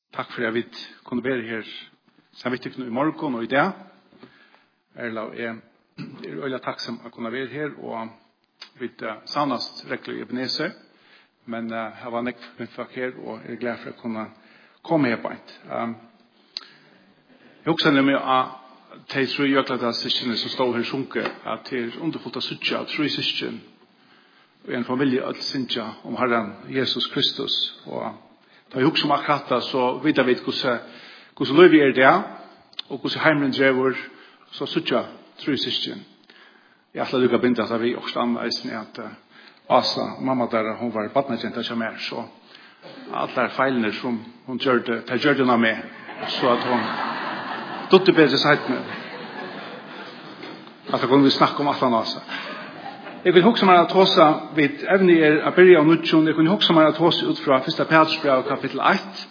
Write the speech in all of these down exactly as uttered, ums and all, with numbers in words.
Takk for at vi kunne være her sammen i morgen og i dag. Erla og jeg er veldig takksom å kunne være her, og vi savnast regler i Ebenezer, men uh, jeg var nekk for folk her, og jeg er glad for å kunne komme her på en. Um, jeg husker nemlig at de tre jøklete syskene som står her sunker, at det er underfullt av syskene, tre syskene, og en familie alt synsja om Herren Jesus Kristus, og da jeg husker om akkurat det, så vet jeg hvordan løy vi er det, og hvordan heimelen drever, så synsja tre syskene. Jeg har lukket bindet at vi også anveisen er at Asa, mamma der, hun var badnagenta som er, så alle feilene som hun gjør det, det gjør det med, så at hun dotter bedre seitene. At da kunne vi snakke om alle Asa. Jeg vil huske meg at hos vid evne er å begynne av nødtjon, jeg kunne huske meg at hos ut fra første Petersbrev kapittel ett,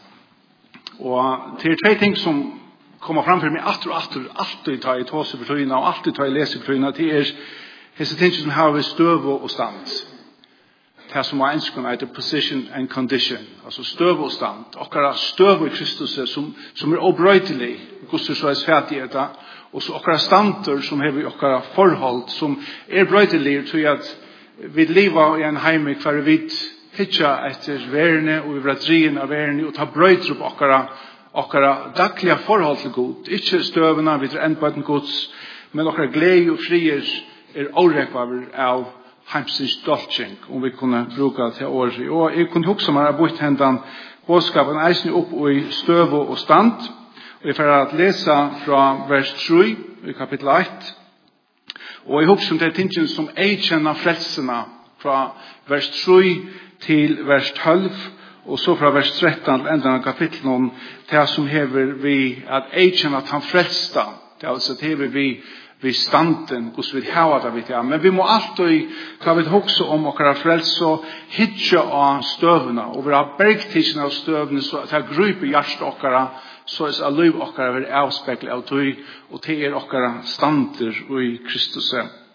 og det er tre ting som kommer fram for meg atter og atter, alltid ta i tåse for tøyene, og alltid ta i lese for tøyene, det er disse ting som har ved støv og stand. Det som er ønskene er position and condition, altså støv og stand. Okkara støv i Kristus som, som er obrøytelig, hvordan så er svært i det, og så okkara stander som har vi okkara forhold som er brøytelig, tror jeg at vi lever i en heime hver vi hitja etter verene, og vi vil drien av verene, og ta brøyter opp okkara okkara daglige forhold til Gud. Ikke støvene, vi drar enda på den Guds, men okkara glede og frier er årekvaver av heimsins dolching, om vi kunne bruke det til året. Og jeg kunne huske meg å bort hendan bådskapen eisen opp i støv og stand, og jeg får at lese fra vers tre i kapittel ett, og jeg husker om det er tingene som jeg kjenner frelsene fra vers tre til vers tolv, og så fra vers tretten til enda av kapitlen, det som hever vi at jeg kjenner at han frelste, det er altså det hever vi vi standen, hvordan vi har det vi til. Men vi må alltid, hva vi huske om okkara frelse, og hitje av støvene, og vi har bergtidsen av støvene, så at det gruper hjertet okkara, så er det liv okkara vil avspekle av tøy, og det er okkara stander i Kristus.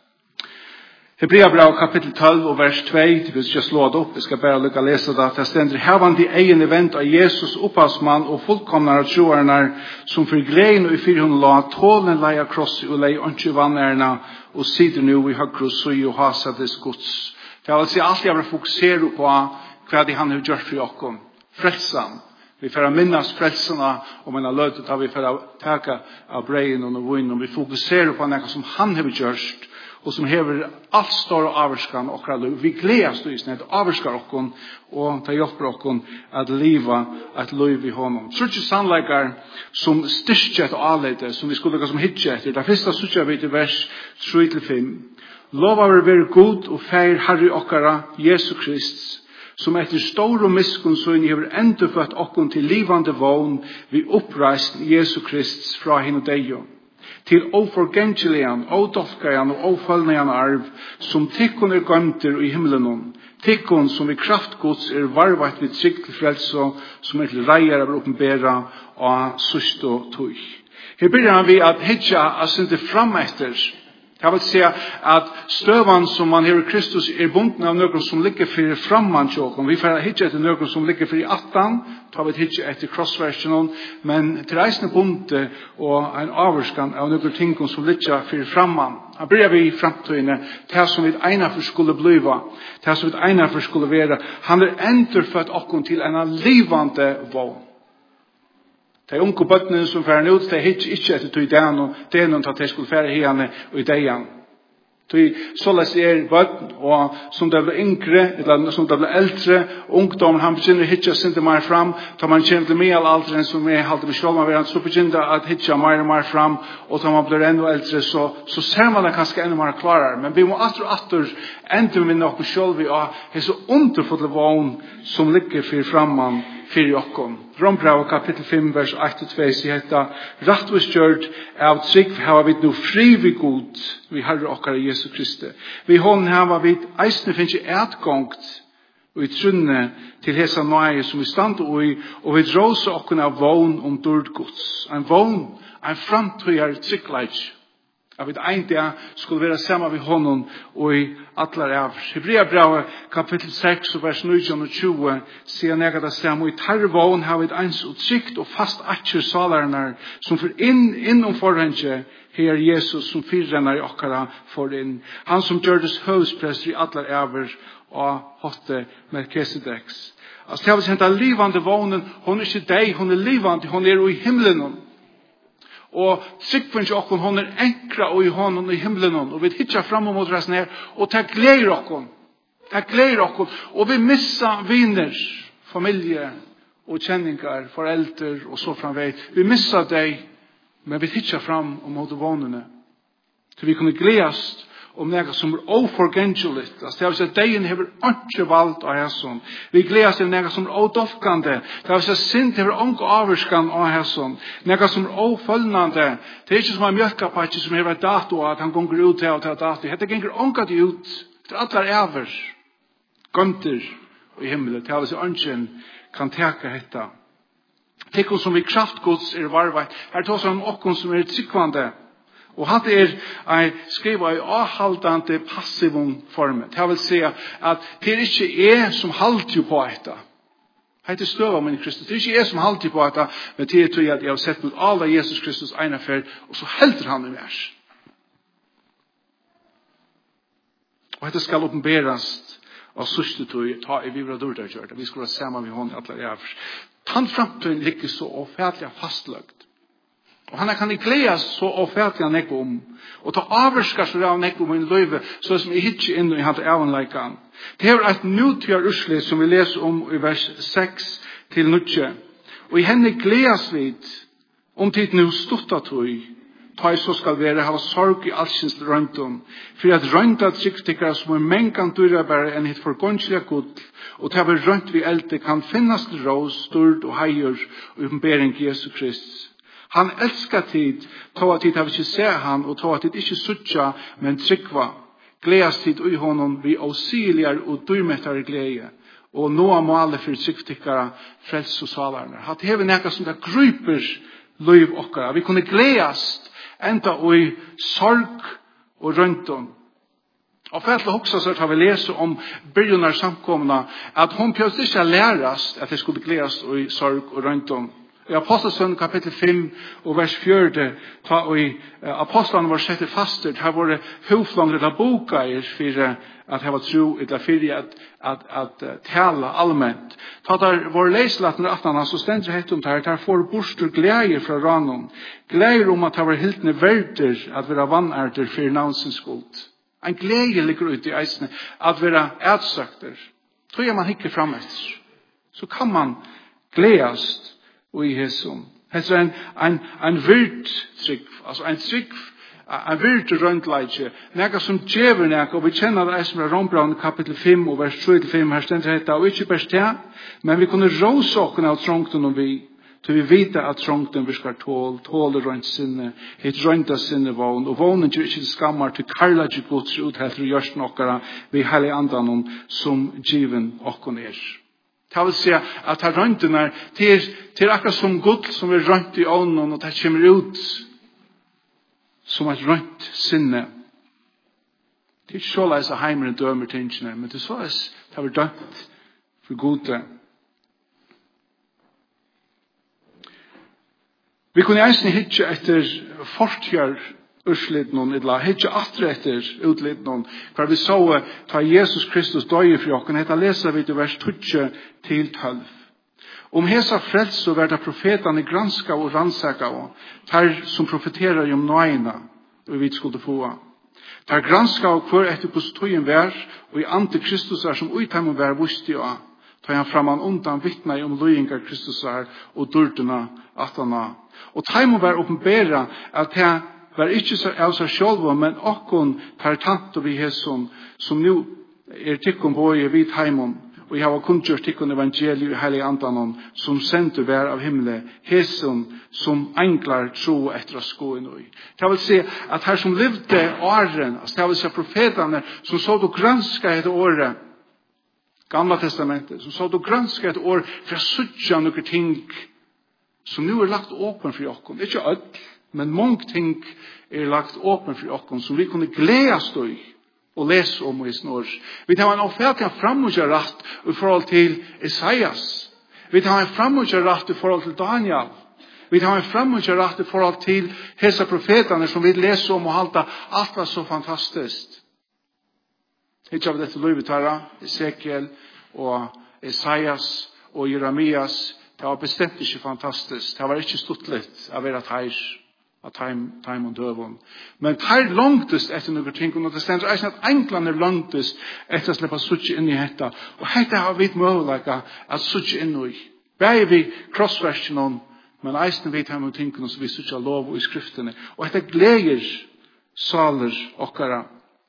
Hebreabrev kapittel tolv og vers to, det vil ikke slå det opp, jeg skal bare lykke å lese det, det stender, «Hevan de egen event av Jesus opphavsmann og fullkomnare troerne, som for gleden og i fyrhund la tålen leia krossi og leia ønske vannerna, og sider nu i høyre søy og hasa des gods». Det vil si alt jeg vil fokusere på hva det han har gjort for oss. Frelsen. Vi får minnes frelsene om en av løtet, da vi får taka av breien og vinn, og vi fokuserer på noe som han har gjort, og som hever alt større averskan okra liv. Vi gleder oss i snitt, averskar okkon, og det hjelper okkon at liva et liv i honom. Så er det sannleikar som styrkje og avleide, som vi skulle som hitje etter. Det første sutja vi til vers tre til fem. Lova vil være god og feir Herre okkara, Jesu Krist, som etter stor og miskun så inn hever endurfødt okkon til livande vogn vi oppreist Jesu Krist fra hinn og deio. Til oforgengelian, odolkajan og ofølnajan arv, som tikkun er gømter i himmelen, tikkun som i kraftgods er varvat vid trygg til frelse, som er til reier av oppenbera og sust og tøy. Her begynner vi at hitja er sinte fram etter. Jeg vil si at støvan som man har i Kristus er bunden av noen som ligger for framman tjåken. Vi får hitje etter noen som ligger for i attan, tar vi hitje etter krossversjonen, men til reisende bundet og en averskan av noen ting som ligger for framman. Her blir vi i fremtøyene til som vi einafor skulle bliva, til som vi einafor skulle være. Han er endurfødt okken til en livande vogn. De unge bøttene som færer ut, de hittir ikke etter tog den, og det er noen at de skulle fære henne og i degen. Så les er bøtten, og som det blir yngre, eller som det blir eldre, ungdommen, han begynner å hitja sinde mer fram, da man kjenner til mye alderen som er halte ved sjålma, så begynner det at hitja mer og mer fram, og da man blir enda eldre, så, så ser man det kanskje enda mer klarere. Men vi må atter og atter enda minne oppe sjål vi har en så underfulle vogn som ligger for framman fyrir okkom. Rombrev kapittel fem vers ett til to sier hetta rattvisgjørd av trygg hava vi nu fri vi god vi Herre okkar Jesu Kristi. Vi hon hava vi eisne finnje etgongt og i trunne til hesa nøye som vi stand og i og vi dråse okkon av vogn om dord gods. En vogn, en framtøyar tryggleik. Att vi en dag skulle vara samma vid honom och i alla rävs. Hebreerbrevet kapitel sex och vers nitton och tjugo säger nägat att stämma i tarvån har vi ett ens utsikt och fast atcher salarna som för in inom förhänge här Jesus som fyrrennar i okkara för in. Han som gjordes hövspräster i alla rävs och hotte Melkisedeks. Alltså det har vi sett att livande vånen, hon är inte dig, hon är livande, hon är i himlen. Og tryggven til okkon, hon er enkra og i hånden i himmelen, og vi hittar fram mot oss ned, og det gleder okkon, det gleder okkon, og vi missa viner, familie, og kjenningar, foreldre, og så framvei. Vi missa deg, men vi hittar fram mot vånene, så vi kunne gledast om nega som er oforgengeligt. Det vil si at degen hever ikke valgt av hæsson. Vi gledes til nega som er odolkande. Det vil si at sint hever onko averskan av hæsson. Nega som er ofølnande. Det er ikke som en mjölkapatje som hever dato at han gonger ut til og til dato. Hette ganger onka de ut til atler ever. Gønter i himmelen. Det vil si ønsken kan teka hetta. Tekon som vi kraftgods er varveit. Her tås han om okkon som er tryggvande. Og hatt er ei skriva i avhaldande passivum formen. Det vil si at det er ikke jeg som halter på dette. Det er støv om en Kristus. Det er ikke jeg som halter på dette, men det er til at jeg har sett mot alle Jesus Kristus ene fer, og så helter han i vers. Og dette skal oppenberast av sørste tog, ta i vivra dårlig kjørt. Vi skal være sammen med hånd i alle rævers. Tannframtøyen ligger så offentlig fastløgt. Og han kan ikke gledes så offentlig han ikke om. Og ta avvarskar så av nekko om en løyve, så som jeg hittir inn i hans evanleikan. Det er et nutjar usli som vi leser om i vers seks til nutje. Og i henne gledes vi om tid nu stuttatui. Ta i så skal være hava sorg i allsins røyntum. For at røynta tryggstikkar som er mengan dyrabare enn hitt forgåndslega gull. Og ta vi røynt vi elte kan finnast rås, stord og heier og uppenbering Jesu Krist. Han elskar tid, tog at tid har vi ikke se han, og tog at tid ikke suttja, men tryggva. Gledas tid ui honom vi auxiliar og dyrmettare glede, og nå måle for tryggstikkara, frels og salarne. Hatt hever nekka som det gryper løyv okkara. Vi kunne gledas enda ui sorg og røyntum. Og for at hoksa så har vi lest om byrjunar samkomna, at hon pjøst ikke lærast at det skulle gledas ui sorg og røyntum. I Apostelsønnen kapittel fem og vers fjørde, ta og i apostlene var sett fastet, her var det hovflångt eller bokaer for at her var tro, eller for at, at, at, at tala allmänt. Ta der var leislaten aftana, så stender hett om det her, der får bostur gleder fra ranon, gleder om at det var hiltne verder at være vannærter for navnsens skuld. En glede ligger ut i eisene at være ætsøkter. Tror jeg man hikker fram etter, så kan man gledast og i hesson. Hetta er en, en, en virt trygg, altså en trygg, en virt røntleitje, nega som djever nega, og vi kjenner det som er Rombraun kapitel fem og vers tre til fem, her stender dette, og ikke bare det, men vi kunne råse okken av trångten om vi, til vi vite at trångten vi skal tål, tåle rønt sinne, et rønta sinne vågen, og vågen gjør ikke skammar til karla til gods uthelt og gjørst nokkara vi heilig andan som given okken er. Det vil si at det røntene er til, til akkurat som gull som er rønt i ånden, og det kommer ut som et rønt sinne. Det er ikke så leis av heimeren dømer tingene, men det er så leis det er dømt for gode. Vi kunne eisen hitje etter fortgjør urslittnon, eller hitje atre etter utlittnon, for vi så ta Jesus Kristus døye for okken, hetta leser vi til vers tolv til tolv. Om hesa frels så verda profetane granska og rannsaka og tar som profeterar om nøyna og vi skulle få. Tar granska og hver etter hos tøyen vær og i ante Kristus er som uitheimen vær vusti og tar han framan undan vittna om løyingar Kristus er og durduna atana. Og teimen vær oppenbera at det var ikke så av seg selv, men okkon tar tant og vi hesson som nu er tikkum bøye vid heimon og jeg har kunngjort tikkum evangeliet i heilig andanon som sendte vær av himmelen hesson som enklar tro etter å skoen ui. Det vil si at her som levde åren, det vil si profetene som så du granska et året Gamla testamentet, som så du granska et år for å suttja noen ting som nu er lagt åpen for okkon. Ikke alt, Men många ting är lagt åpen för oss som vi kunde glädjas då och läsa om i snår. Vi tar en offentlig framåtgörat i förhåll till Esaias. Vi tar en framåtgörat i förhåll till Daniel. Vi tar en framåtgörat i förhåll till hesa profeterna som vi läser om och halta. Allt var så fantastiskt. Hittar vi detta livet här, Ezekiel och Esaias och Jeremias. Det var bestämt inte fantastiskt. Det var inte stuttligt att vara tajs. Att time och dövon. Men tar långtest efter några ting. Och det ständer eisen att enklan är långtest efter att släppa suttje in i detta. Och detta har vi ett möjlighet att suttje in i. Bär vi crossversionen. Men eisen vet här med tingene som vi suttje lov i skriftene. Och detta gläder saler okkara.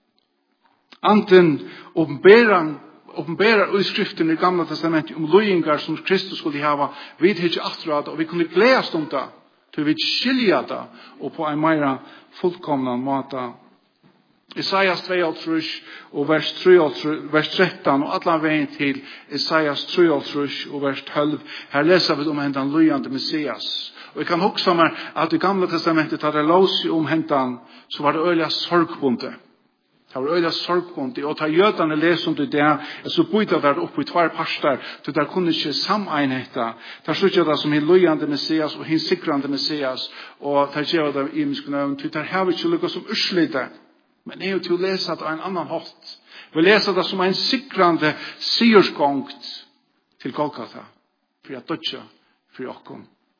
Anten uppenberan uppenberar i skriften i Gamla testamentet om lojingar som Kristus skulle ha. Vi vet inte att och vi kunde glädjas om det. Till vi skilja det och på en mer fullkomna måte. Isaias tvåogtrýss och vers tre, vers tretton och alla vägen till Isaias treogtrýss och vers tolv. Här läser vi om hentan lojande Messias. Och vi kan också med att i Gamla testamentet hade lås om hentan så var det öliga sorgbundet. Det var öliga sorgbundet och ta jötarna läs om det där så byta där upp i två parter så där kunde inte samenheta. Där så det som är lojande Messias och hans sikrande Messias och där ger det i miskunn till där har vi ju lyckas som urslita. Men det är ju till läsa det en annan hårt. Vi läser det som en sikrande segersgångt till Golgata för att dödja för oss.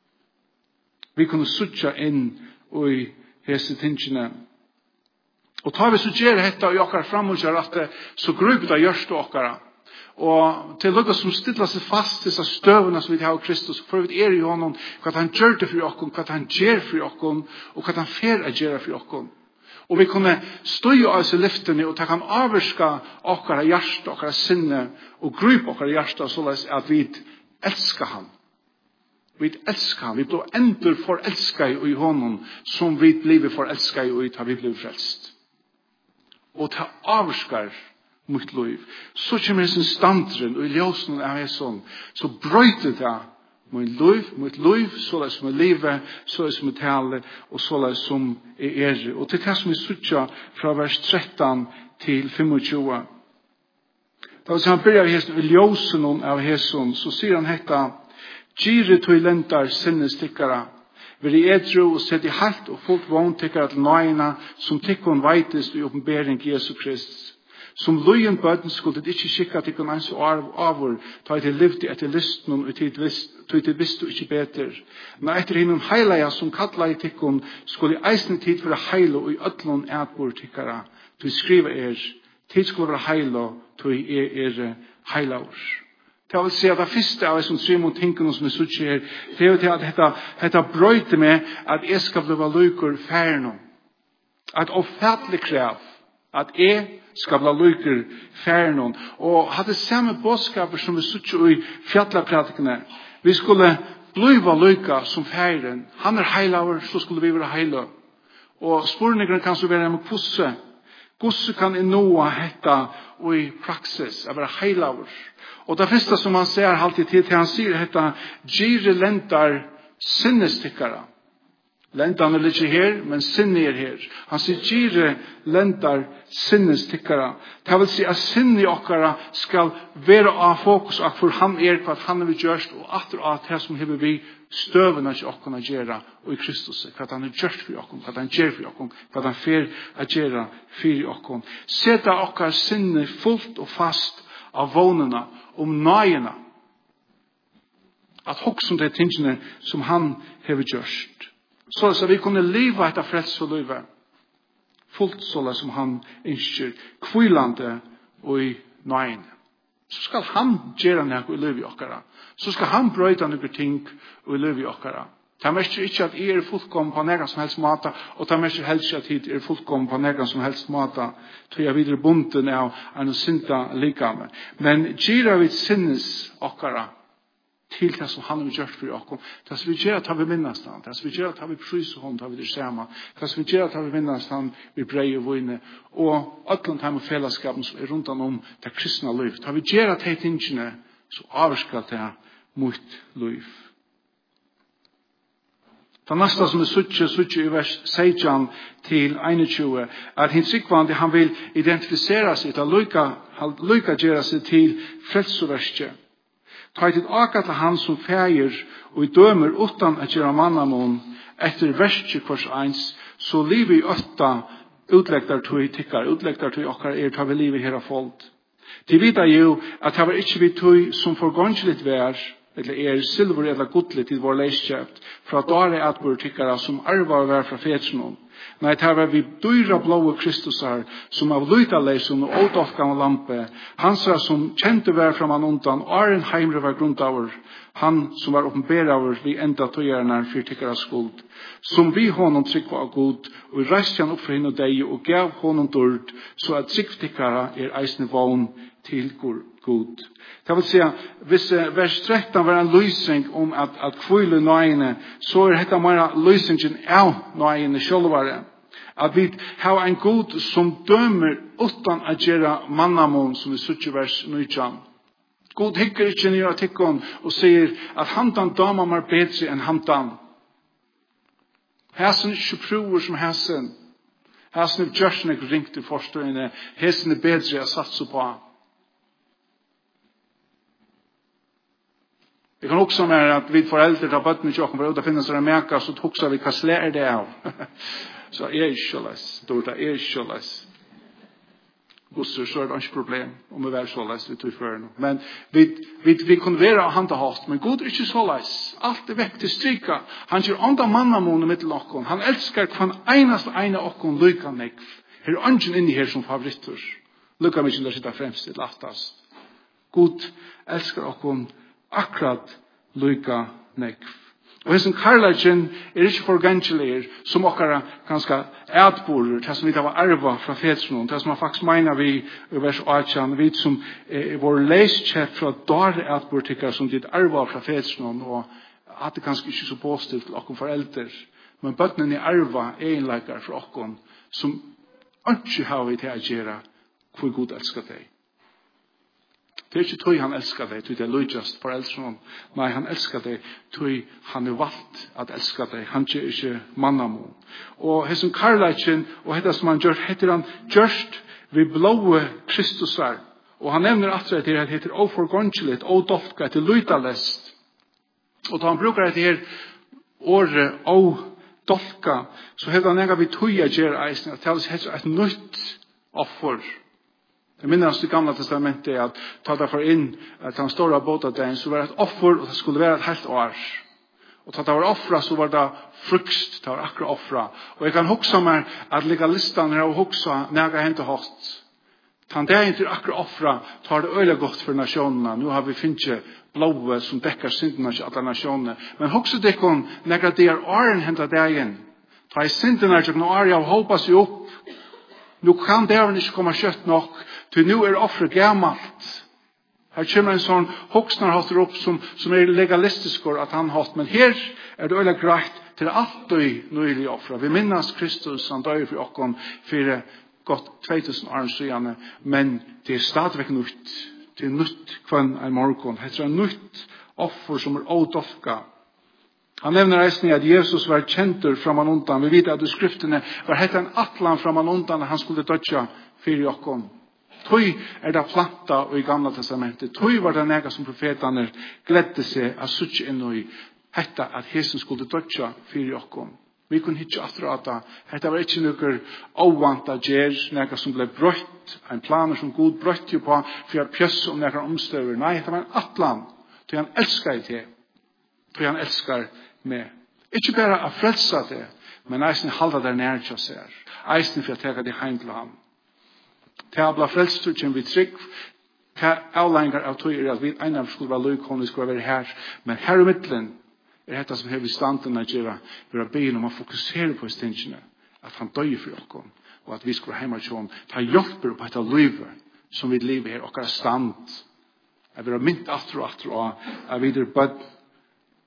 Vi kunde sucha in i hese tingene. Og tar vi så gjør dette og okkar framholder at det så grupp det gjørst okkara. Og til lukka som stilla seg fast til disse støvene som vi har av Kristus, for vi er i honom hva han gjør det for okkon, hva han gjør for okkon, og hva han fer å gjøre for okkon. Og vi kunne stå i oss i lyftene og ta kan avvarska okkara hjärsta, okkara sinne, og grupp okkara hjärsta så at vi elskar han. Vi elskar han, vi blir endur for elskar i honom som vi blir for elskar i har vi blir frelst. Og ta avskar mot liv. Så kommer sin standren og i ljøsnen av hæsson. Så brøyter det mot liv, mot liv, så det som er livet, så det som er tale, og så det som er ære. Og til det som er suttja fra vers tretton til tjuefem. Da hvis han begynner i ljøsnen av hæsson, så sier han hetta, Gire tog lentar sinne stikkara, Veri edru og sett i halt og fullt våntikkar til nøyina som tikkun veitist i oppenbering Jesu Krist. Som løyen bøtten skulle det ikke skikka tikkun eins og avur, ta til livti etter listen og til visst og ikke beter. Men etter hinnom heilaja som kalla i tikkun skulle eisne tid for heilo og i ötlun etbor tikkara. Du skriva er, tid skulle være heilo, du er er heilaur. Det vil si at det første av som Simon tenker som er sutt her, det er at dette, dette brøyter med at jeg skal bli lykker færre. At offentlig krev at jeg skal bli lykker færre. Og hadde samme bådskaper som vi sutt i fjallapratikene. Vi skulle bli lykker som færre. Han er heilaver, så skulle vi være heilaver. Og spørningene kan så være med kusse. Kusse kan i noe hette og i praksis å være heilaver. Og det første som han sier alltid til, til han sier dette, gire lentar sinnestikkara. Lentarna ligger her, men sinne er her. Han sier gire lentar sinnestikkara. Det vil si at sinne okkara skal være av fokus av hvor han er, hva han er vi gjørst, og atter av det som hever vi støvende til okkara gjøre og i Kristus. Hva han er gjørst for okkara, hva han gjør for okkara, hva han fer å gjøre for okkara. Seta okkara sinne fullt og fast av vånene om nøyene. At hokk som det er tingene som han hever gjørst. Så at vi kunne leve etter frelse og livet. Fullt så som han ønsker. Kvilande og i nøyene. Så skal han gjøre noe i livet i okkara. Så skal han brøyde noen ting i livet i okkara. Det er mest ikke at jeg er fullkommen på nærmere som helst måte, og det er mest helst at jeg er fullkommen på nærmere som helst måte, så jeg videre bunten av en synda likame. Men gira vi sinnes okkara til det som han har gjort for oss. Det som vi gjør at vi minnes han, det som vi gjør at vi pryser hånd, det vi det samme, det som vi gjør at vi minnes han, vi breier vågne, og atlant hem og fellesskapen som er rundt om det kristne liv. Det vi gjør at de tingene, så avskalt det mot liv. Ta nästa som är suttje, suttje i vers sexton till einogtjúgu, at hin tryggvandi han vil identifisera sig, ta lukka, lukka gera sig til frelsoverskje. Ta til akatla han som fægir og i dømer utan at gjera mannamon etter verskje kvars eins, så livi ötta utlegtar tui tikkar, utlegtar tui okkar er ta vi livi her af folk. De vita jo at det var ikkje vi tui som forgångsligt vær, eller er silver eller godligt til vår leiskjøpt, fra dare at vår tikkara som arvar vær fra fetsnon. Nei, det var vi dyra blåe Kristusar, som av luita leison og åtofkan og lampe, hansar som kjente vær fra man undan, og en heimre var grundaver, han som var oppenberaver vi enda tøyernar for tikkara skuld, som vi honom tryggva av god, og reiste han opp for henne og deg, og gav honom dørd, så at tryggtikkara er eisne vogn til god. Det vil si, hvis vers tretton var en lysing om at, at kvile nøyene, så er dette mer lysingen av nøyene sjølvare. At vi har en god som dømer utan at gjøre mannamon, som vi suttje vers nitton. God hikker ikke nere tikkon og sier at handan dama mar bedre enn handan. Hæsen er ikke prover som hæsen. Hæsen er gjørsnek ringt i forstøyene. Hæsen er bedre å satse på. Jeg kan også med at vi foreldre tar bøttene i kjøkken for å finne seg en meka, så tukser vi hva slær det av. Så er ikke løs. Det er ikke løs. Gosser, så er det ikke problem om vi er så løs vi tog før nå. Men vi, vi, vi kunne være handa hast, men god er ikke så løs. Alt er vekk til stryka. Han gjør andre mannamåne mitt til okken. Han elsker hver eneste ene okken lykka meg. Her er ønsken inni her som favoritter. Lykka meg ikke sitte fremst til aftast. God elsker okken akkurat lykka nekv. Og hessen karlagen er ikke forgangelig som okkara ganske ætborer, det som vi har arva fra fetsnoen, det som man faktisk mener vi i vers åttan, vi som er vår leiskjett fra dare ætbortikker som dit arva fra fetsnoen, og at det kanskje ikke så påstilt til okkom foreldre, men bøttene er arva egenleikar fra okkom som ikke har vi til å gjøre hvor god elsker deg. Det er ikke tog han elsker deg, tog det er løgjast for eldre. Nei, han elsker deg, tog han er valgt at elsker deg. Han er ikke mannamon. Og hessen karlætjen, og hette som han gjør, heter han gjørst vi blåe Kristusar. Og han nevner at det heter oforgångsligt, odolka, til løytalest. Og da han bruker det her året odolka, så heter han engang vi tog jeg gjør eisen, at det heter et nytt offer. Jeg minnes det gamle testamentet at ta det for inn at han står av båda den, så var det et offer, og det skulle være et helt år. Og ta det var offra, så var det frukst, det var akkurat offra. Og jeg kan huksa meg at legalistene har huksa nega hente hatt. Ta det ikke akkurat offra, tar det øyla godt for nasjonene. Nå har vi finnet blåe som dekker syndene til alle nasjonene. Men huksa det kon nega det er åren hente dagen. Ta i syndene til noen år, jeg håper seg opp. Nå kan dæven ikke komme kjøtt nok, til nå er offret gammalt. Her kommer en sånn hoksnar hatter opp som, som er legalistisk at han hatt, men her er det øyla greit til alt og nøylig offret. Vi minnes Kristus, han døy for okken for godt två tusen år siden, men det er stadigvæk nytt. Det er nytt kvann en morgon. Det er nytt offer som er ådofka. Han nevner eisen at Jesus var kjentur framan undan. Vi vet at i skriftene var hette en atlan framan undan at han skulle dødja fyrir okkon. Tøy er det planta i gamla testamentet. Tøy var det nega som profetane gledde seg av suttje inn i hette at Jesus skulle dødja fyrir okkon. Vi kunne hitje atrata. Hette var ikke noe ovanta gjer, nega som ble brøtt, en planer som god brøtt jo på for å pjøsse om nega omstøver. Nei, hette var en atlan. Tøy han elskar i det. Tøy han elskar med. Ikke bare å frelsa det, men eisen halda der nær til oss her. Eisen for å teka det heim til ham. Til å bli frelst, kjem vi trygg. Til avlengar av tog er at vi ene skulle være løykon, vi skulle være her. Men her i middelen er dette som her vi standen av gjøre, vi har bein om å fokusere på stingene, at han døy for oss, og at vi skulle heima til ham. Ta hjelper på dette livet, som vi lever her, og er stand. At vi har mynt atter og atter, og at vi er bødd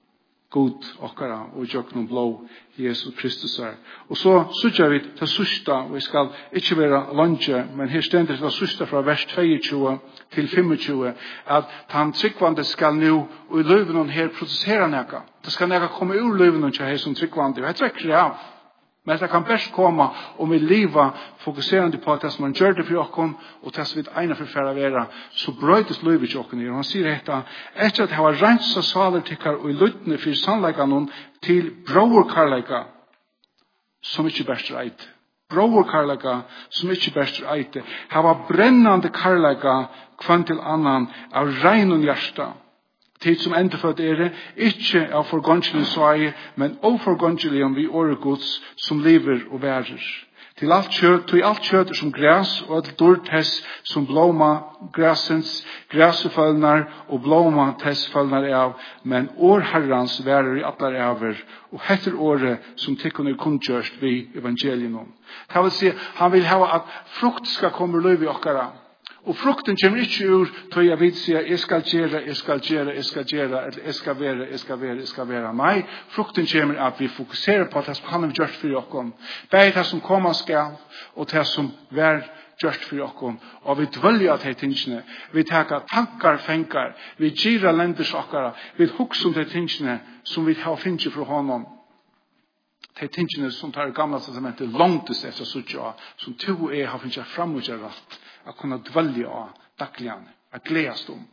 god okkara og jøknum blå Jesus Kristus er. Og så sutja vi til sista, og vi skal ikke være lunge, men her stender det sista fra vers tjueto til tjuefem, at han tryggvande skal nu og i løyvenen her produsera neka. Det skal neka komme ur løyvenen til her som tryggvande, og jeg trekker det av. Men det kan best komme om vi liva fokuserande på at det som man gjør det for okken, og det som vi ene forfæra vera, så brøytes løyvet til okken. Og han sier dette, etter at jeg har rensa saler tikkar og i luttene for sannleikanon til broverkarleika, som ikke best reit. Broverkarleika, som ikke best reit. Jeg var brennande karleika kvann til annan av regnon hjärsta. Tid som endefødt er det, ikke av forgångelig svai, men overgångelig om vi åre gods som lever og værer. Til alt kjøtt, til alt kjøtt som græs, og alt dårtess som blåma græsens, græseføllnar og blåma tessføllnar av, men år herrans værer i atler over, og hetter året som tikkene kundgjørst vi evangelien om. Det vil si, han vil ha at frukt skal komme løy i okkara. Og frukten kommer ikke ur til jeg vil si jeg skal gjøre, jeg skal gjøre, jeg skal gjøre, eller jeg skal være, jeg skal være, jeg skal være. Nei, frukten kommer at vi fokuserer på det som han har gjort for oss. Begge det som kommer skal, og det som er gjort for oss. Og vi dvelger til tingene. Vi tar tankar, fengar, vi girer lenders okkara, vi hukser om de tingene som vi har finnet fra honom. De tingene som tar gamla testamentet langtest efter suttja, som to og jeg har finnet fram og gjør rett. At kunne dvelge av dagligen, at gledes om.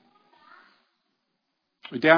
Og det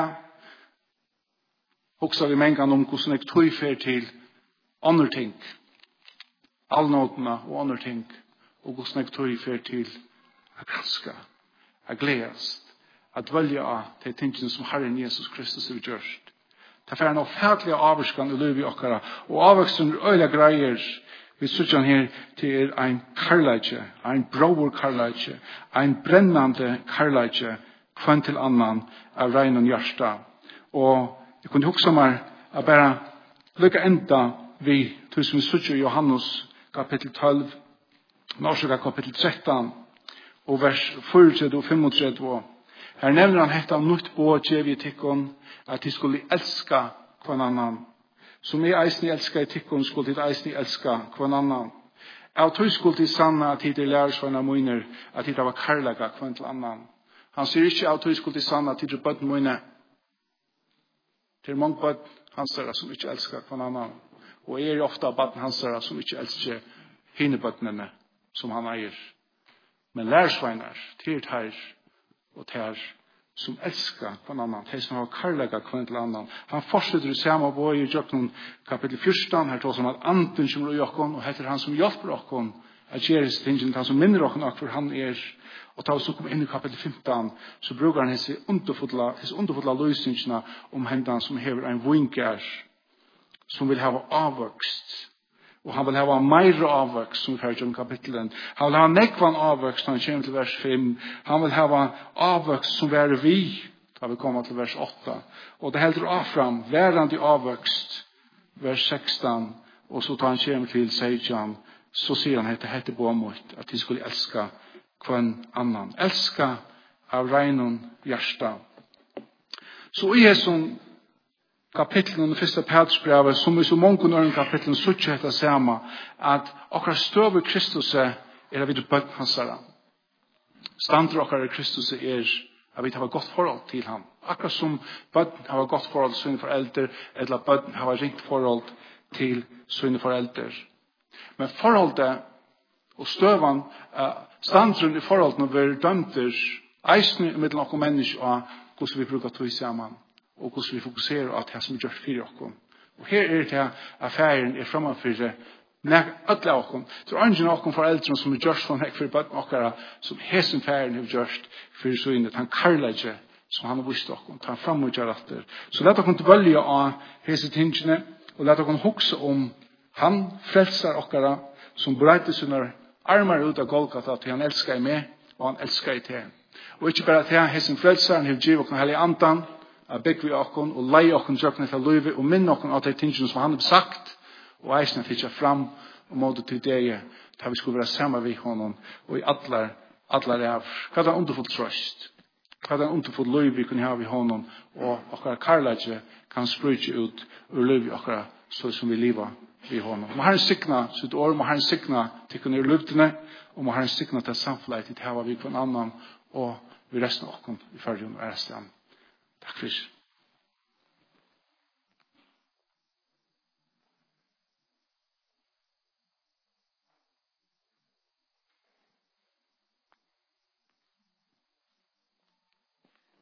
hokser vi mengan om hvordan jeg tog fer til andre ting, allnåtene og andre ting, og hvordan jeg tog fer til at granska, at gledes, at dvelge av de tingene som Herren Jesus Kristus har gjort. Det er en offentlig avvarskan i livet i okkara, og avvarskan er øyla greier. Vi sier her til en karlaje, en brover karlaje, en brennande karlaje, kvann til annan av regn og hjärsta. Og jeg kunne huske meg at bare lykke enda vi, til som vi sier i Johannes kapittel tolv, Norsaka kapittel tretton, og vers fyrtretton og femtretton. Her nevner han hetta nytt på tjevi tikkon, at de skulle elska kvann annan. Som jeg eisni elskar i tikkun, skulle de eisni elska kvann annan. Av tog skulle de sanna at de lærersvanna munner, at de var karlaga kvann til annan. Han sier ikke av tog skulle de sanna at de er bøtten munner. Det er mange bøtten hansara som ikke elskar kvann annan. Og er ofta bøtten hansara som ikke elskar hine bøttene som han eier. Men lærersvannar, til her og til som elskar kvann annan, de som har karlaga kvann til annan. Han fortsetter i samme bøy i Jøkken kapittel fjorton, her tås han at anden kommer i okkon, og heter han som hjelper okkon, at gjeres tingen, han som minner okkon akkur han er. Og da vi så kom inn i kapittel femton, så bruker han hese underfotla, hese underfotla løsningene om hendan som hever en vinkær, som vil hava avvokst. Og han vil hava meira avvokst, som vi fer i kapitelen. Han vil hava nekvan avvokst, når han kommer til vers fem. Han vil hava avvokst som være vi, da vi kommer til vers åtta. Og det heldur av fram, værande avvokst, vers sexton, og så tar han kommer til sexton, så sier han hette hette på mot, at de skulle elska kvann annan. Elska av regnon hjärsta. Så i hesson kapitlen under første Petersbrevet, som i så mange under kapitlen, så ikke heter samme, at akkurat støve Kristus er at vi er bøtt hans herre. Stander akkurat i Kristus er at vi har et godt forhold til ham. Akkurat som bøtt har et godt forhold til sine foreldre, eller bøtt har et ringt forhold til sine foreldre. Men forholdet og støven, standeren i forholdet når vi er dømter, eisene i middelen av mennesker, og hvordan vi bruker tog sammen. Og hvordan vi fokuserer på det som er gjort for oss. Og her er det affæren er fremmefyrir ødelig av oss. Det er ikke noen foreldre som er gjort for meg for bøtten okkara, som hesen færen har gjort for så innet. Han karler ikke som han har vist oss. Han fremmefyrir etter. Så let oss velge av hese tingene, og let oss hukse om han frelser okkara, som breiter sine armar ut av Golgata til han elsker meg, og han elsker i til. Og ikke bare til hesen frelser, han har givet oss hellig andan, at bygg vi okkon og lei okkon drøkne til løyve og minne okkon av de tingene som han har sagt og eisne tidsa fram og måte til det da vi skulle være sammen ved honom og i atler atler av hva er det underfullt trøst hva den underfull liv vi kunne ha i honom, og akkurat karlage kan sprutje ut ur liv akkurat så som vi lever vi honom. Må Herren sikna sitt år, må Herren sikna til kunne luftene, og må Herren sikna til samfunnet til hava vi på en annan, og vi resten av oss i fyrrjun og ærestan. Takk for